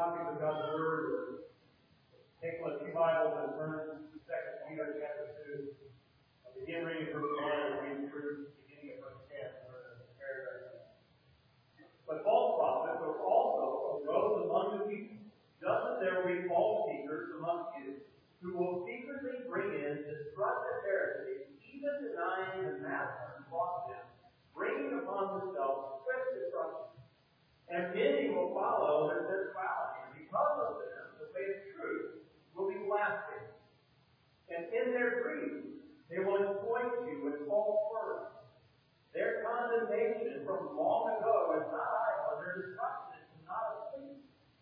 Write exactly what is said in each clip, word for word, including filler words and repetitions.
copies of God's Word, or take one of the two Bibles and turn to Second Peter chapter two. I'll begin reading verse one and read through the beginning of verse ten. Very, very good. But false prophets are also arose among the people, just as there will be false teachers among you, who will secretly bring in destructive heresies, even denying the master who brought them, bringing upon themselves swift destruction. And many will follow their sensuality, and because of them, the way of truth will be blasphemed. And in their greed, they will exploit you with false words. Their condemnation from long ago is not idle, and their destruction is not asleep.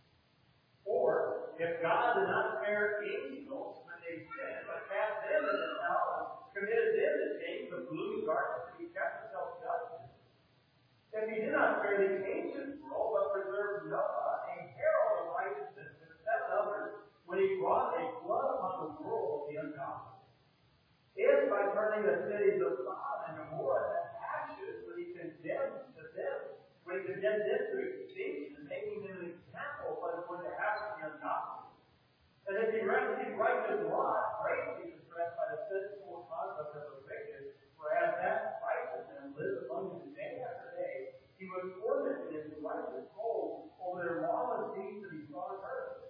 For if God did not spare angels when they sinned, but cast them into hell and committed them to chains of gloomy darkness to be kept until judgment, if He did not spare the ancient world, but preserved Noah, a herald of righteousness, and seven others, when He brought a flood upon the world of the ungodly. If by turning the cities of Sodom and Gomorrah to ashes, when He condemned to them, when He condemned them to extinction, and making them an example of what is going to happen to the ungodly. And if He rescued righteous Lot, greatly distressed by the sinful conduct of the wicked, whereas that righteous man lives among them day after day, He was tormented into righteous souls over their lawless deeds to be brought earth.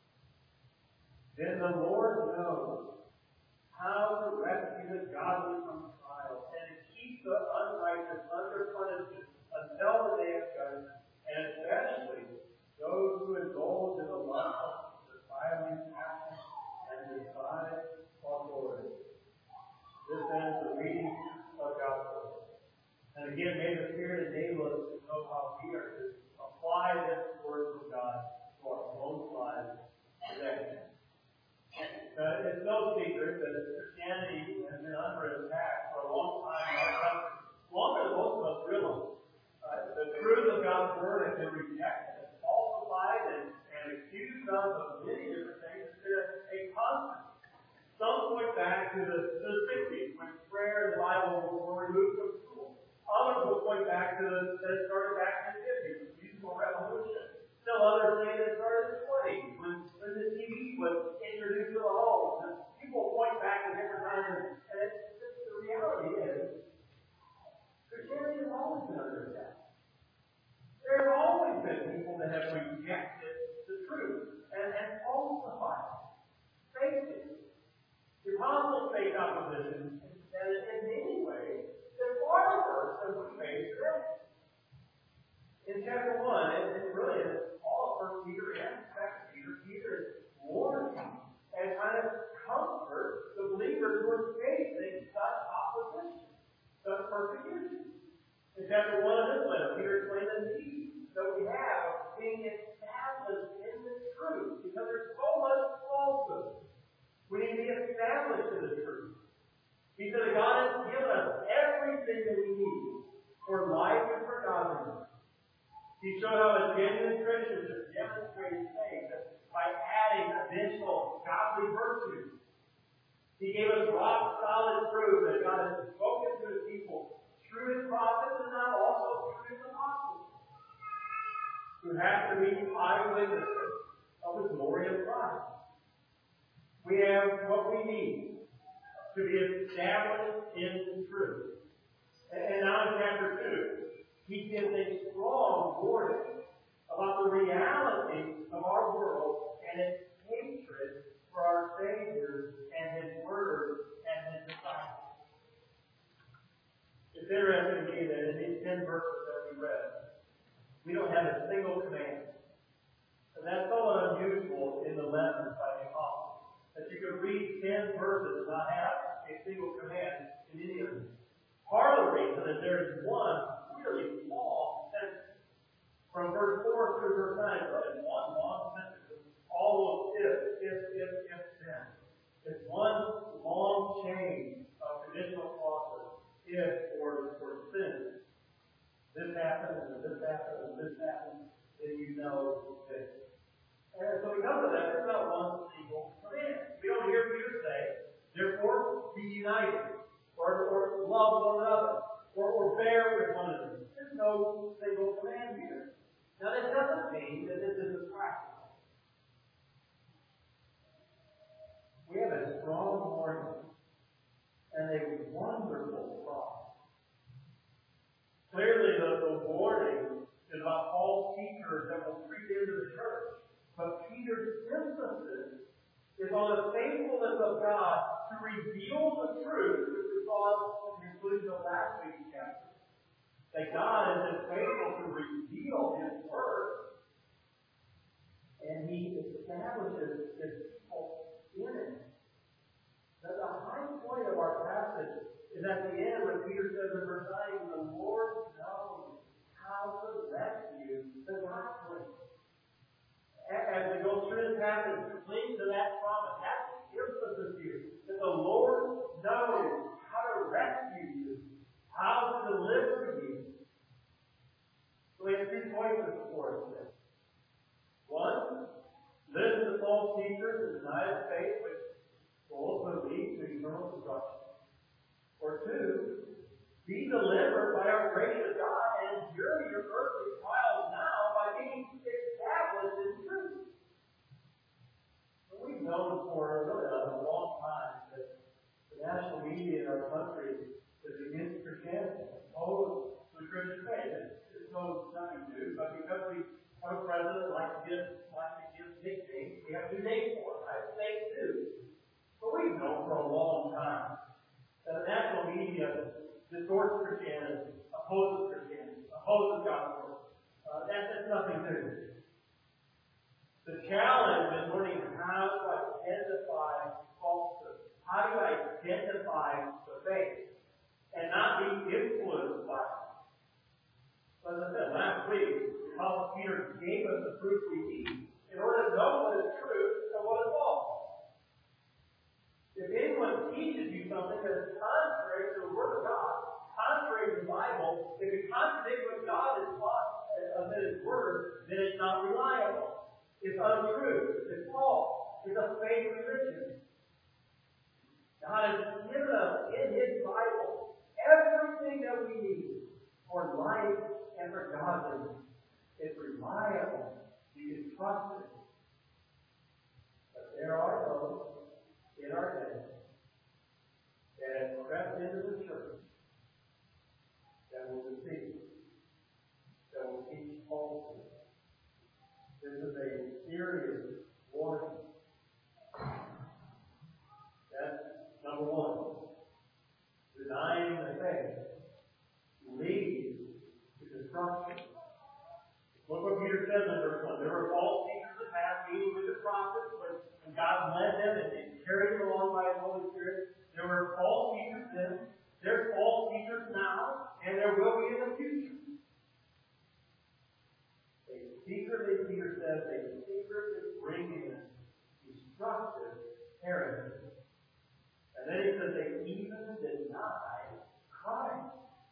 Then the Lord knows how to rescue the godly from trial and to keep the unrighteous under punishment until the day of judgment, and especially those who indulge in the lust of defiling passion and despise authority. This ends the reading of God's Word. And again, may the Spirit enable us to know how we are to apply this Word from God to our own lives today. Uh, it's no secret that Christianity has been under attack for a long time in our country, longer than most of us realize. Uh, the truth of God's Word has been rejected and falsified and, and accused of of many different things. It's been a, a constant. Some point back to the, to the sixties, when prayer and the Bible were removed from school. Others will point back to the, that it started back in the fifties, the musical revolution. Still others say that it started in the twenties, when, when the T V was introduced to the home. And people point back to different times, and it's, it's, the reality is, Christianity has always been under attack. There have always been people that have rejected the truth and, and falsified it, faked it. The apostles faced opposition, and in many ways, they're far worse than we face today. In chapter one, and, and really, it's all of First Peter and Second Peter, Peter is warning and kind of comfort the believers who are facing such opposition, such persecution. In chapter one of this letter, Peter explained the need that we have of being established in the truth, because there's so much falsehood. We need to be established in the truth. He said that God has given us everything that we need for life and for godliness. He showed how a genuine Christian should demonstrate his faith by adding additional godly virtues. He gave us rock solid proof that God has spoken to His people through His prophets and now also through His apostles, who have to be eyewitnesses of the glory of Christ. We have what we need to be established in the truth. And now in chapter two, he gives a strong warning about the reality of our world and its hatred for our Savior and His Word and His disciples. It's interesting to me that in these ten verses that we read, we don't have a single command. And that's somewhat unusual in the letters by the Apostle, that you can read ten verses and not have a single command in any of them. Part of the reason is there is one really long sentence. From verse four through verse nine, it's really one long sentence. All of if, if, if, if, then. It's one long chain of conditional clauses. If or, or since this happens, and this happens, and this happens, then you know this. And so because of that, there's not one single command. We don't hear Peter say, therefore be united, or, or love one another, or, or bear with one another. There's no single command here. Now, that doesn't mean that this isn't practical. teachers that will creep into the church. But Peter's emphasis is on the faithfulness of God to reveal the truth, which we saw in the conclusion of last week's chapter. That God has been faithful to reveal His Word, and He establishes His people in it. That the high point of our passage is at the end when Peter says in verse nine, the Lord knows how to rescue the godly. As we go through this passage, cling to that promise. That's the emphasis here. That the Lord knows how to rescue you, how to deliver you. So we have two choices for us today. One, listen to false teachers and deny the faith, which will ultimately lead to eternal destruction. Or two, be delivered by our gracious God and endure your earthly trials now by being established in truth. So we've known for really a long time that the national media in our country is against Christianity, opposed to the Christian faith. It's no nothing new, but because we have a president that likes to give, likes to give nicknames, we have two names for it, right? Fake news. But we've known for a long time that the national media distorts Christianity, opposes Christianity, opposes God's Word. Uh, that, that's nothing new. The challenge is learning how to identify falsehood. How do you identify the faith and not be influenced by it? So as I said last week, Apostle Peter gave us the proof we need in order to know what is true and what is false. If anyone teaches you something that is contrary to the Word of God, contrary to the Bible, if it contradicts what God has taught of His Word, then it's not reliable. It's untrue. It's false. It's a fake religion. God has given us in His Bible everything that we need for life and for godliness. It's reliable. You can trust it. But there are those in our day that have crept into the church that will deceive, that will teach falsehood. This is a serious warning. That's number one. Denying the faith leads to destruction. Look what Peter says in verse one. There were false teachers in the past, meeting with the prophets, when God led them and, and carried them along by His Holy Spirit. There were false teachers then. There's false teachers now, and there will be in the future. They secretly, Peter says, they secretly bring in destructive heresy. And then he says they even deny Christ.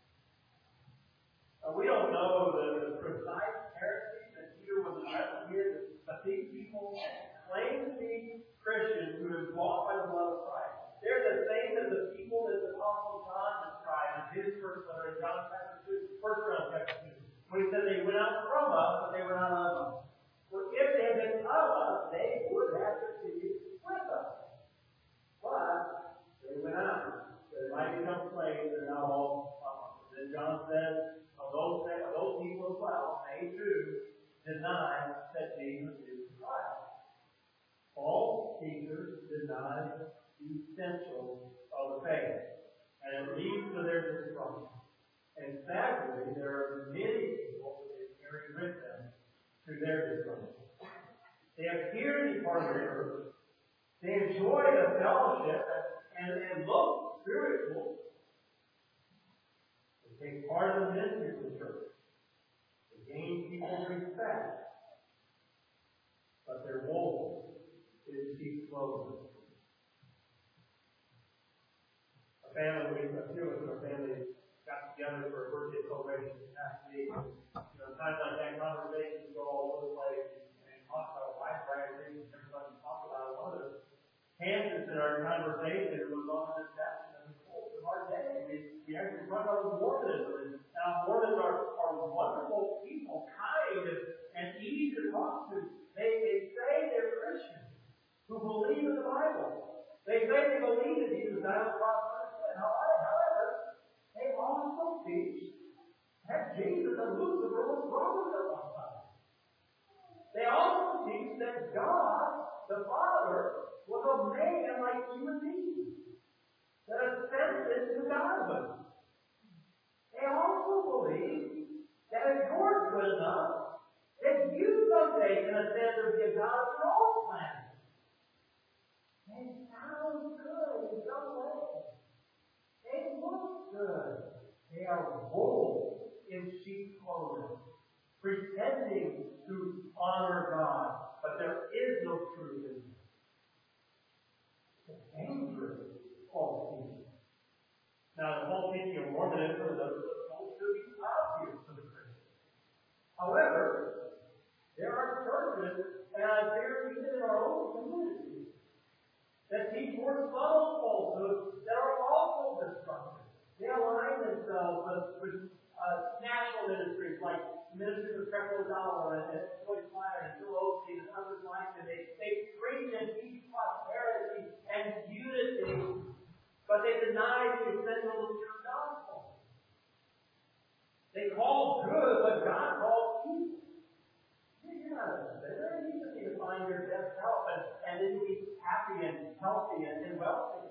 Now, we don't know the, the precise heresy that Peter was addressing here, but these people claim to be Christians who have been bought by the blood of Christ. They're the same as the people that the Apostle John described in his first letter in John chapter two, first John chapter two, when he said they went out from us, but they were not of us. For if they had been of us, they would have continued with us. But they went out. They might become slaves, they're not all of us. And then John says, of those, of those people as well, they too deny that Jesus is Christ. False teachers deny the essentials of the faith, and it leads to their destruction. And sadly, there are many people that they carry with them to their destruction. They appear to be part of the church. They enjoy the fellowship and, and look spiritual. They take part of the ministry of the church. They gain people's respect. But their goal is to keep closing. A family, a few of us in our family got together for a birthday celebration last week. You know, times like that, conversations go all over the place and talk about a wide variety of things everybody talk about. One of the tangents in our conversation was on the deception of the cult of our day. We, we actually talked about Mormonism, and now Mormons are, are wonderful people, kind and, and easy to talk to. They, they say they're Christians who believe in the Bible. They say they believe in Jesus died on the cross for their sin. However, they also teach that Jesus and Lucifer was brothers at one time. The Father was a man like you and me that ascended to godhood. They also believe that if you're good enough, that you someday can ascend to be a God of your own planet. They sound good in some way. They look good. They are wolves in sheep clothing, pretending to honor God, but there is no truth in them. It's a dangerous false teaching. Now, the false teaching of Mormonism and those cults should be obvious to the Christian. However, there are churches, and there even in our own community, that teach more subtle falsehoods that are also destructive. They align themselves with, with uh, national ministries like Ministries of Creflo Dollar and Joyce Meyer and Phil Osteen and others like them. They, they preach and teach prosperity and unity, but they deny the essential true gospel. They call good what God calls evil. You're not a sinner. You just need to find your best help, and, and then you'll be happy and healthy and, and wealthy.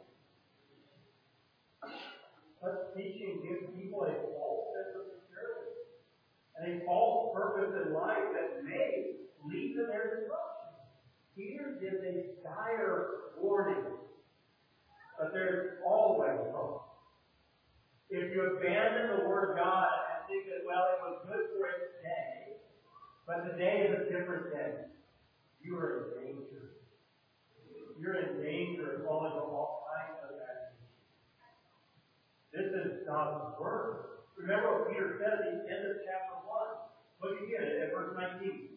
Such teaching gives people a false sense of security and a false purpose in life that may lead to their destruction. Peter gives a dire warning, but there's always hope. If you abandon the Word of God and think that, well, it was good for its day, but today is a different day, you are in danger. You're in danger of falling into all kinds of actions. This is God's Word. Remember what Peter said at the end of chapter one. Look again at verse nineteen.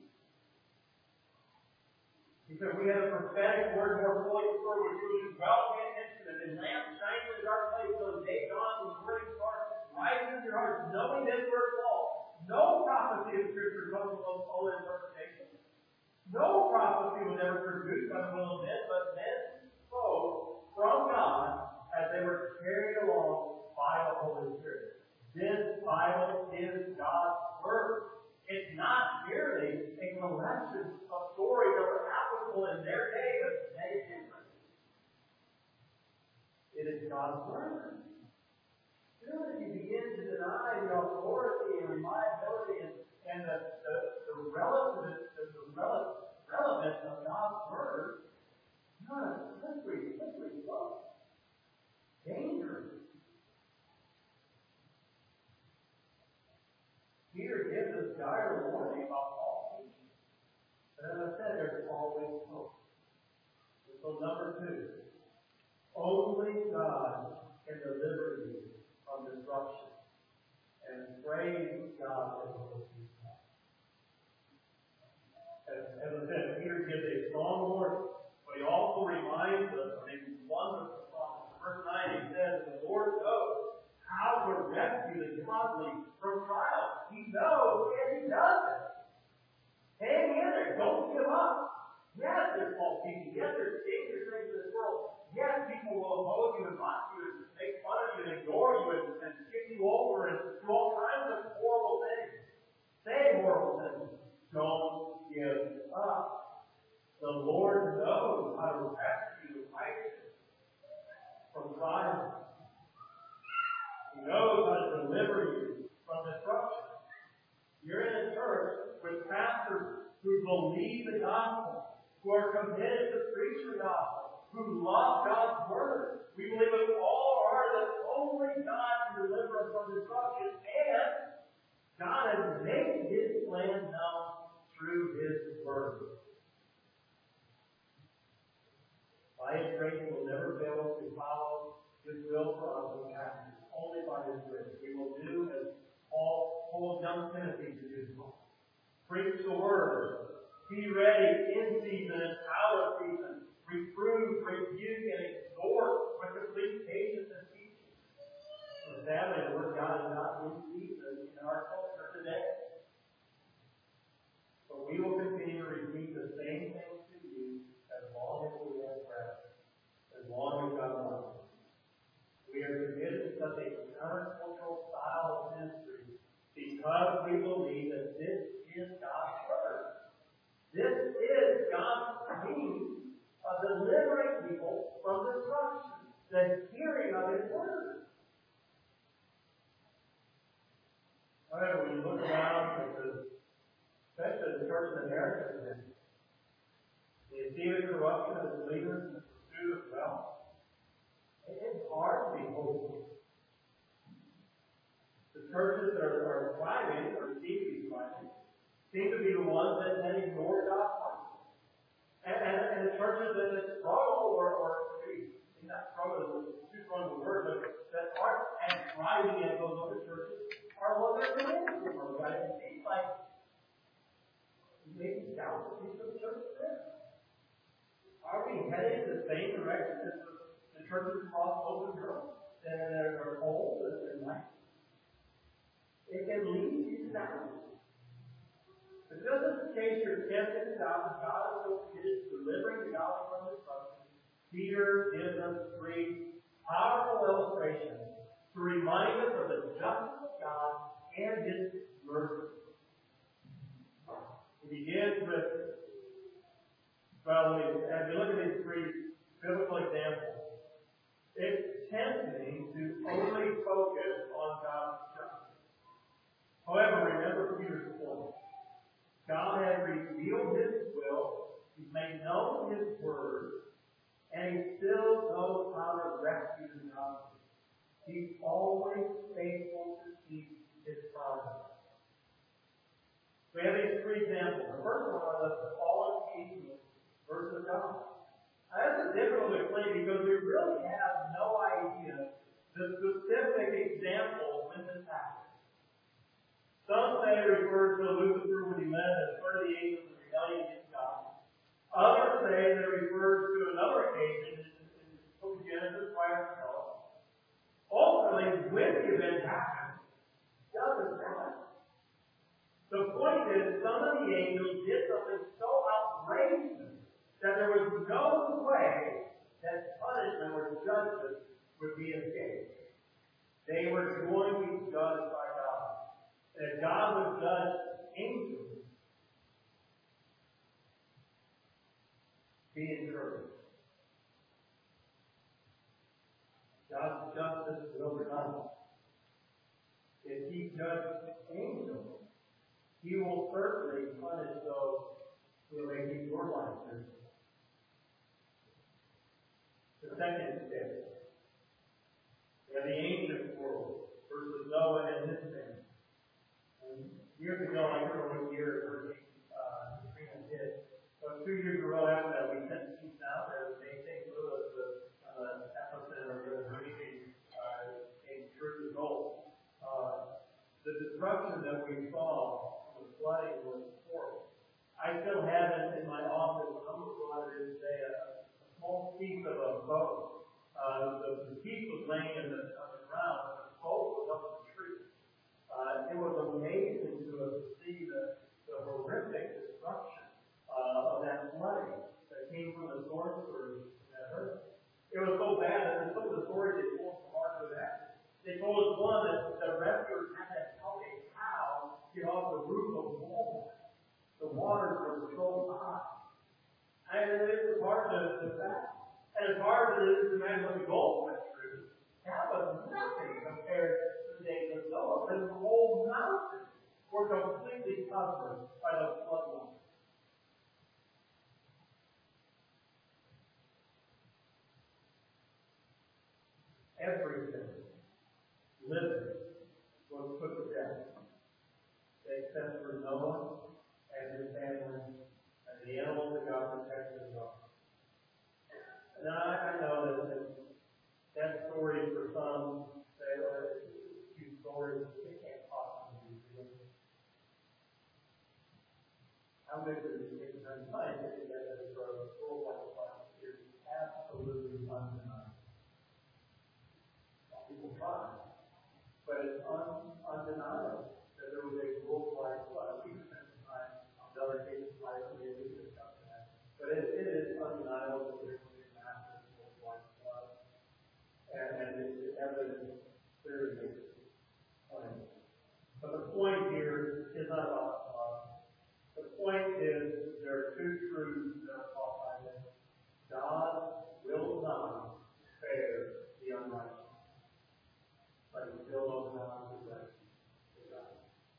He said, we have a prophetic word more fully before we do as well. Pay attention to it. And lamp shining in the dark place till the day dawns and the morning star rises in your hearts, knowing this word falls. No prophecy of Scripture comes from own interpretation. No prophecy was ever produced by the will of men, but men spoke from God as they were carried along by the Holy Spirit. This Bible is God's Word. It's not merely a collection of stories that were applicable in their day, but today it's different. It is God's Word. Soon as you begin to deny the authority and reliability and, and the, the, the, relative, the, the rele- relevance of God's Word, you're on a slippery, slippery slope. Dangerous. Peter gives us dire warning about false teaching. But as I said, there's always hope. So number two, only God can deliver you from destruction. And praise God that will be that. As, as I said, Peter gives a strong warning, but he also reminds us of a wonderful promise. Verse nine, he says, the Lord knows how to rescue the godly from trials. He knows and he does it. Hang in there. Don't give up. Yes, there's false teaching. Yes, there's dangerous things in this world. Yes, people will oppose you and mock you and make fun of you and ignore you and, and kick you over and do all kinds of horrible things. Say horrible things. Don't give up. The Lord knows how to rescue the righteous from trials. He knows how to deliver you from destruction. You're in a church with pastors who believe the gospel, who are committed to preach the gospel, who love God's Word. We believe with all our heart that only God can deliver us from destruction, and God has made His plan known through His Word. By His grace, He will never fail us to follow His will for us in practice. Only by His grace. We will do as Paul told young Timothy to do. Preach the Word. Be ready in season and out of season. Reprove, rebuke, and exhort with complete patience and teaching. So sadly, the Word of God is not in season in our culture today. But we will continue to repeat the same things to you as long as we have breath, as long as God loves us. We are committed to such a countercultural style of ministry because we believe that this is God's Word. This is God's means delivering people from destruction, the hearing of His Word. However, when you look around at the, especially the church in America today, you see the corruption of its leaders and the pursuit of wealth. It's hard to be holy. The churches that are, are thriving, or seem to be thriving, seem to be the ones that, that ignore God's word. And, and, and the churches that, that struggle, or, or maybe not struggle, is too strong of a word, but that aren't as thriving as those other churches, are what they're doing for the word. Right? It seems like maybe doubt the people of the church there. Are we headed in the same direction as the, the churches across open Europe and are old and light? It can lead you to doubt. But just as in case you're tempted to doubt that God is so committed to delivering the gospel from destruction, Peter gives us three powerful illustrations to remind us of the justice of God and His mercy. He begins with, well, as we look at these three biblical examples, it's tempting to only focus on God's justice. However, remember Peter's point. God has revealed His will, He's made known His word, and He still knows how to rescue the gospel. He's always faithful to keep His promises. We have these three examples. The first one is the fallen king versus God. Now, that's a difficult to explain because we really have no idea the specific example when this happened. Some say it refers to Lucifer when he led the thirty angels in rebellion against God. Others say that it refers to another occasion in the book of Genesis by himself. Ultimately, when the event happened, doesn't matter. The point is, some of the angels did something so outrageous that there was no way that punishment or justice would be escaped. They were going to be judged by God. And if God would judge angels, be encouraged. God's justice will come. If He judges angels, He will certainly punish those who are making your life miserable. The second example, we have the ancient world versus Noah and his family. And years ago, I don't know what year Hurricane uh, Katrina hit, but two years ago after that, we sent teams out there. They Saint Louis, the uh, epicenter of the hurricane, uh, came through the Gulf. Uh, the destruction that we saw, the flooding, was horrible. I still have it in my office. I'm going to say a, a small piece of a boat. Uh, the, the piece was laying in the, on the ground, but the boat was up in the tree. Uh, it was amazing to us to see the, the horrific destruction uh, of that flooding that came from the storm surge in that earth. It was so bad that some of the stories they told from hard to that. They told us one that the rescuers had to help a cow get off the roof of the wall. The waters were so high. And it was hard to, to fathom. And as hard as it is to imagine what the Gulf went through, that was nothing compared to the days of Noah. When the whole mountains were completely covered by the floodwaters. Everything living was put to death, except for Noah and his family and the animals that God protected as well. And I, I know that, that that story for some, they are few stories, they can't possibly be real. How big is it? I'm scientific that for a world like life is absolutely undeniable. People try, but it's un, undeniable that there was a worldwide flood. We spent some time on the other cases like we discussed that, but it, it is undeniable that there was a massive worldwide flood, and, and it's evidence clearly makes it plain. But the point here is not about flood. The point is there are two truths that are taught by this. God will not spare the unrighteous, but He still knows how to rescue the God.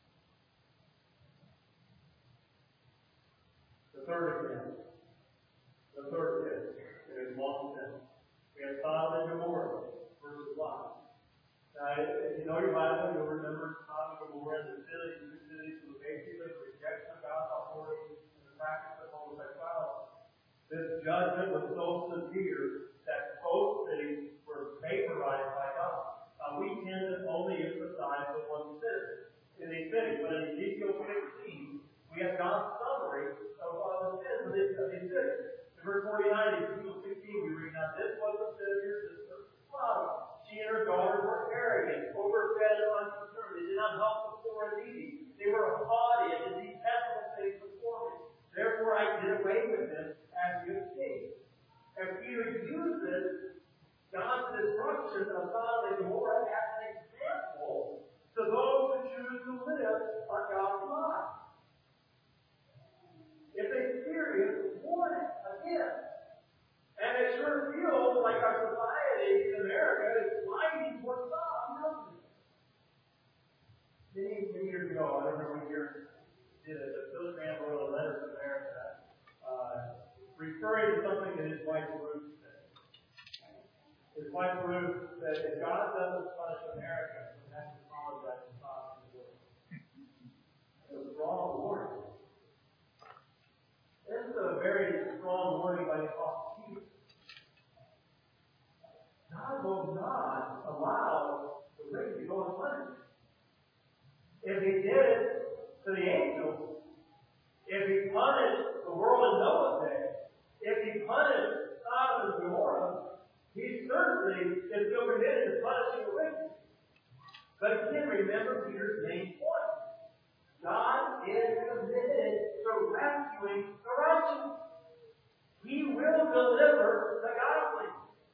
The third example, the third pit, it is long sin. We have Sodom and Gomorrah versus Lot. Now, if you know your Bible, you'll remember Sodom and Gomorrah and the cities, two cities who basically the rejection of God's authority and the practice of homosexuality. This judgment was so severe that both cities were vaporized by God. Now, we tend to only emphasize the one sin in these cities, but in Ezekiel sixteen, we have God's summary of uh, the sins of these, of these cities. In verse forty-nine, Ezekiel sixteen, we read, "Now this was the sin of your sister, Sodom. She and her daughters were arrogant, overfed and unconcerned. They did not help the poor and needy. They were haughty and did detestable things before me. Therefore I did away with them as you have seen." And Peter uses God's destruction of Sodom and Gomorrah as an example to those who choose to live on God's law. It's a serious warning again. And it sure feels like our society in America is sliding towards Sodom, doesn't it? Many, many years ago, I remember we here did a, Billy Graham wrote a letter to America, uh, referring to something that his wife Ruth said. His wife Ruth said, "If God doesn't punish America, then that's the apologize to Sodom and Gomorrah." It's a strong warning. This is a very strong warning by the Apostle Peter. God will not allow the wicked to go unpunished. If He did it to the angels, if He punished the world in Noah's day, if He punished Sodom and Gomorrah, He certainly is still committed to punishing the wicked. But again, remember Peter's main point. God is committed to rescuing the righteous. He will deliver the godly.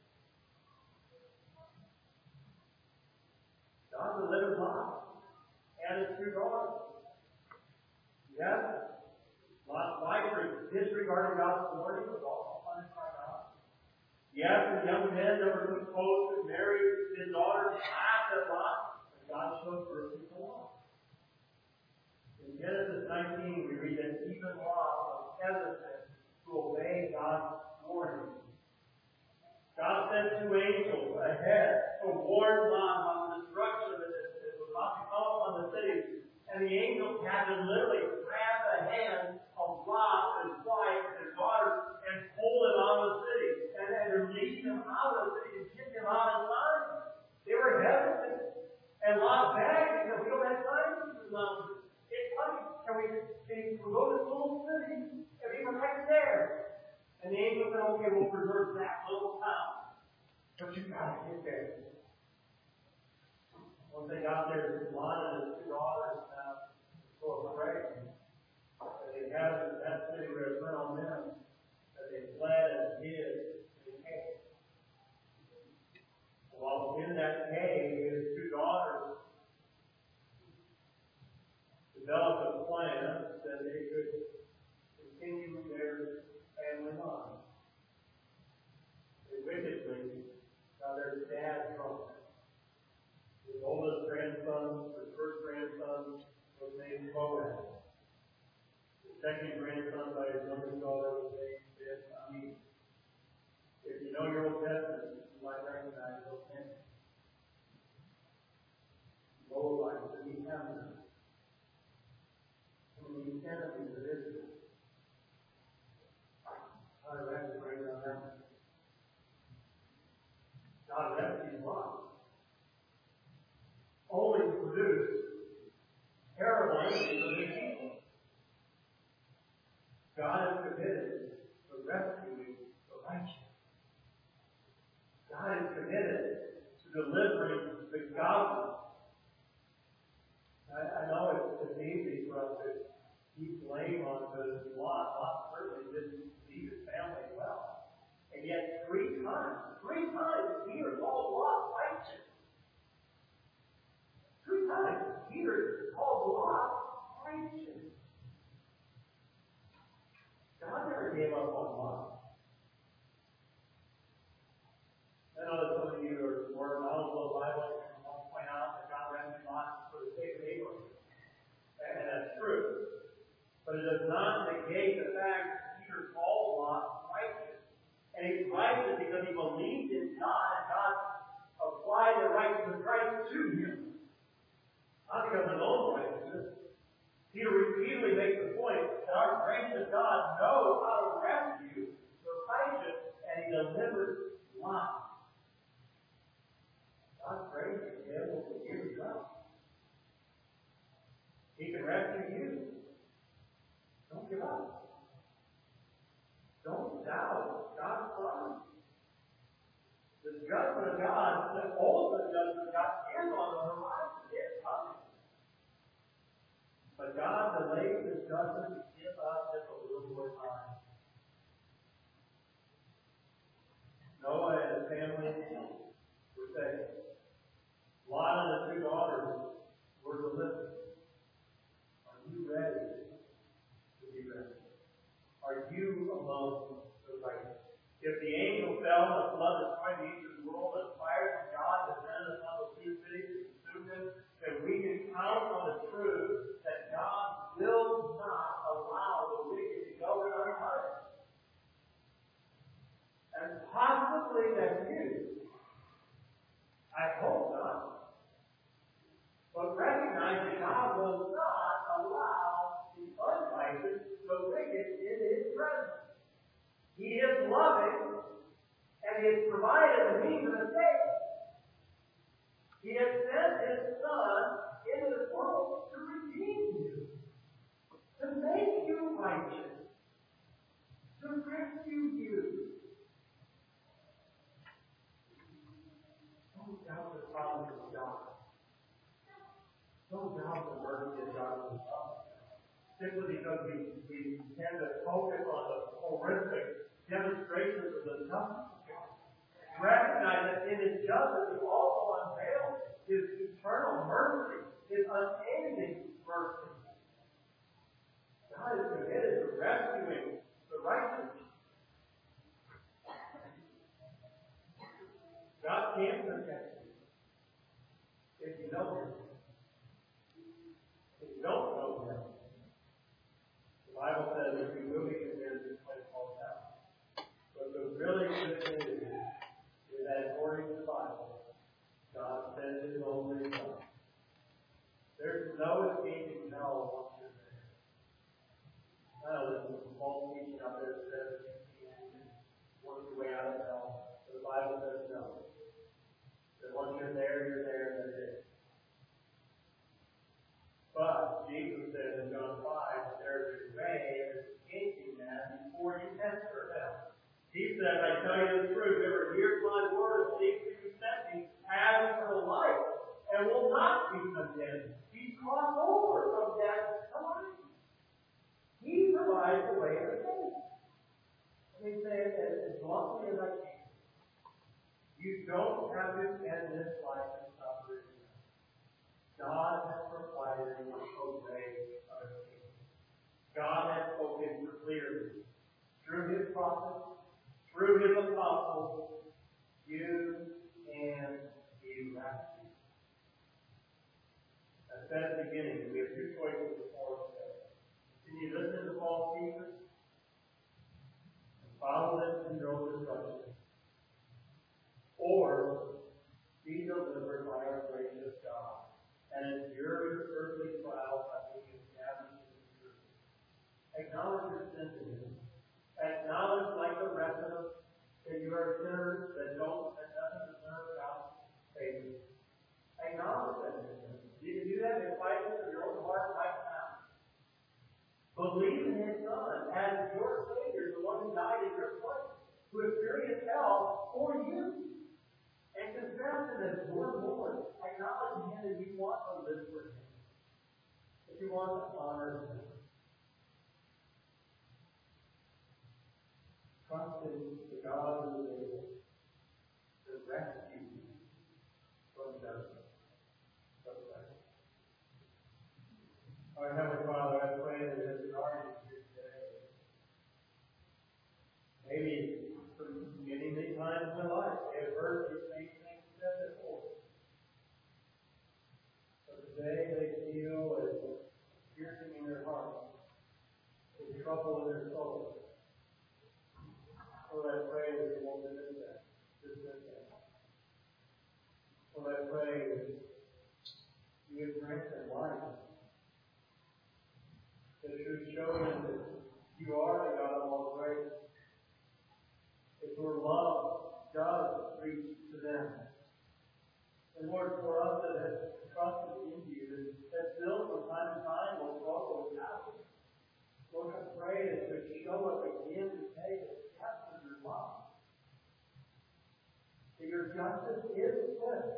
God delivered Lot and his two daughters. Yes, Lot's wife disregarding God's warning was also punished by God. Yes, the young men that were supposed to marry his daughters laughed at Lot, but God showed mercy to Lot. In Genesis nineteen, we read that even Lot was hesitant to obey God's warning. God sent two angels ahead to warn Lot about the destruction that was about to come upon the city. And the angels had to literally grab the hand of Lot, his wife, and his daughters, and pull him out of the city. And, and to lead him out of the city and get him out of time. They were hesitant. And Lot begged, "We don't have time for this nonsense. It's funny. Can we, can we go to this little city and be protected there?" And the angel said, "Okay, we'll preserve that little town. But you gotta get there." Once they got there, Lot and his two daughters now were afraid that they had that city where it went on them, that they fled and hid in a cave. While in that cave, his two daughters developed a plan that they could continue their family line. They wickedly got their dad drunk. His oldest grandson, his first grandson, was named Boaz. The second grandson by his younger daughter was named Ben-Ami. If you know your Old Testament, you might recognize those names. Moabite, the Ammonites, some of the enemies of Israel. How do I have to bring down them? God rescued Lot. Only to produce terrible enemies of his people. God is committed to rescuing the righteous. God is committed to delivering the godly. I, I know it's, it's easy for us to keep blame on the Lot. Lot certainly didn't lead his family well. And yet three times, three times Peter called Lot righteous. Three times Peter called Lot righteous. God never gave up on Lot. Peter repeatedly makes the point that our gracious God knows how to rescue the righteous, and He delivers life. God's grace is able to give you up. He can rescue you. Don't give up. Don't doubt God's promise. The judgment of God, the ultimate judgment of God, is on the horizon. It's coming. But God delays His judgment to give us just a little more time. Noah and his family were saved. Lot and his two daughters were delivered. Are you ready to be ready? Are you among the righteous? If the angel fell and the flood destroyed the eastern world, and fire from God descended upon those two cities to consume them, then we can count on the truth that God will not allow the wicked to go unpunished. And possibly that's you. I hope not. But recognize that God will not allow the unrighteous, the wicked, in His presence. He is loving, and He has provided the means of escape. He has sent His Son into this world to redeem you, to make you righteous, to rescue you. Don't doubt the promise of God. Don't doubt the mercy of God. Simply because we, we tend to focus on the horrific demonstrations of the justice of God. Recognize that in His justice, He also unveils His eternal mercy, His unending mercy. God is committed to rescuing the righteous. God can protect you if you know Him. If you don't know Him, the Bible says if you will be condemned, this place falls out. But the really good news is that according to the Bible, God sends His only Son. There's no escaping hell once you're there. I know there's some false teaching out there that says you can't work your way out of hell. But the Bible says no. That once you're there, you're there, and that's it. But Jesus said in John five that there is a way of escaping that before you enter hell. He said, I tell you the truth, whoever hears my word and believes that you sent me has eternal life and will not be condemned. He's crossed over from death to life. He provides the way of escape. Let me say it as bluntly as I can. You don't have to spend this life in suffering. God has provided a way of escape. God has spoken clearly through His prophets, through His apostles. You can be rescued. I said at the beginning that we have two choices before us today. Continue listening to false teachers and follow them in their own destruction, or be delivered by our gracious God and endure your earthly trials by being established in the truth. Acknowledge your sin to Him. Acknowledge, like the rest of us, that you are sinners that don't, that doesn't deserve God's favor. Acknowledge that to Him. You can do that in quietness of your own heart right now. Believe in His Son as your Savior, the one who died in your place, who experienced hell for you. And confess Him as your Lord. Acknowledging Him that you want to live for Him. That you want to honor Him. Trusting the God who is able to rescue you from judgment. Our Heavenly Father, I pray that as we are here today, maybe from many, many times in life, they have heard the same things said before. But today they feel a piercing in their heart, a trouble in their soul. Lord, I pray that you won't dismiss that. Dismiss that. Lord, I pray that you would grant them life. Your justice is swift.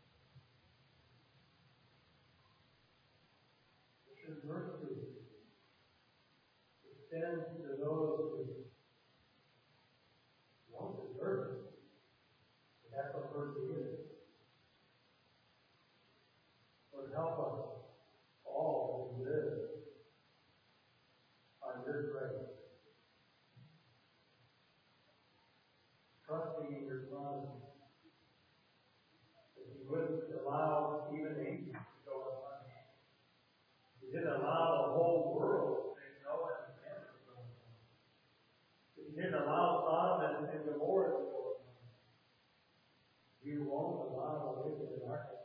Your mercy extends to those who won't deserve it. That's what mercy is. Lord, help us all to live on your grace, trusting in your Son, that He wouldn't allow even angels to go unpunished. He didn't allow the whole world to say no and never to go unpunished. He didn't allow Sodom and Gomorrah to go unpunished. You won't allow the wicked and our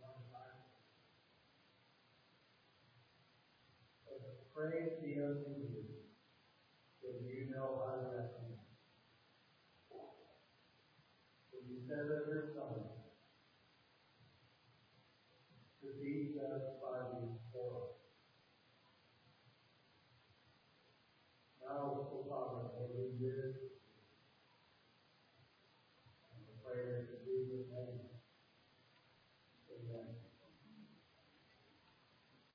praise be unto you, that you know how to recognize. When you send us your Son to be justified before us. Now, O Father, may we live and pray in Jesus' name.